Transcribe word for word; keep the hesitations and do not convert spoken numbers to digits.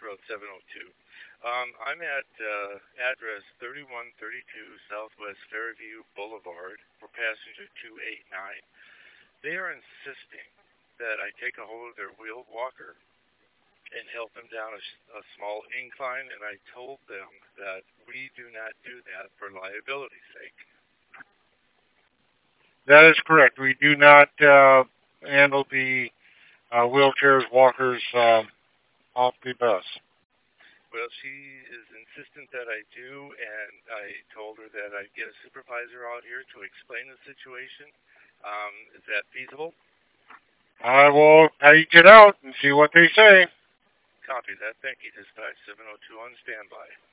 Road seven oh two. Um, I'm at uh, address thirty-one thirty-two Southwest Fairview Boulevard for passenger two eighty-nine. They are insisting that I take a hold of their wheeled walker and help them down a, a small incline, and I told them that we do not do that for liability's sake. That is correct. We do not uh, handle the uh, wheelchairs, walkers um, off the bus. Well, she is insistent that I do, and I told her that I'd get a supervisor out here to explain the situation. Um, is that feasible? I will take it out and see what they say. Copy that. Thank you. Dispatch seven oh two on standby.